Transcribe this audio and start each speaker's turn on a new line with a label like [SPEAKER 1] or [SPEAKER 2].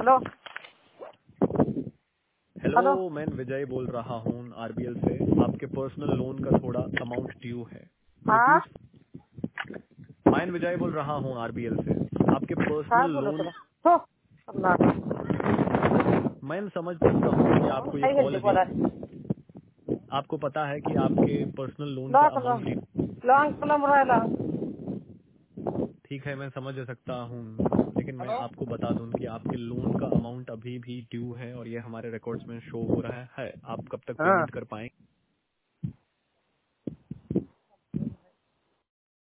[SPEAKER 1] Hello
[SPEAKER 2] hello, मैं विजय बोल रहा हूँ आरबीएल से। आपके पर्सनल लोन का थोड़ा अमाउंट ड्यू है, तो
[SPEAKER 1] हाँ
[SPEAKER 2] प्लीज। मैं विजय बोल रहा हूँ आरबीएल से। आपके
[SPEAKER 1] काय
[SPEAKER 2] पर्सनल
[SPEAKER 1] बोलू
[SPEAKER 2] लोन
[SPEAKER 1] तुला हो अल्लाह
[SPEAKER 2] मैं समझ सकता हूँ कि आपको ये
[SPEAKER 1] काय
[SPEAKER 2] कॉल
[SPEAKER 1] गेलती
[SPEAKER 2] अभी,
[SPEAKER 1] बोला
[SPEAKER 2] आपको पता है कि आपके पर्सनल लोन का
[SPEAKER 1] लॉक
[SPEAKER 2] अमाउंट ड्यू।
[SPEAKER 1] लॉन्ग कलम राहिला
[SPEAKER 2] ठीक है, मैं समझ सकता हूँ, लेकिन मैं
[SPEAKER 1] हेलो
[SPEAKER 2] आपको बता दूं कि आपके लोन का अमाउंट अभी भी ड्यू है और ये हमारे रिकॉर्ड्स में शो हो रहा है। आप कब तक
[SPEAKER 1] हाँ
[SPEAKER 2] पेमेंट कर पाएंगे?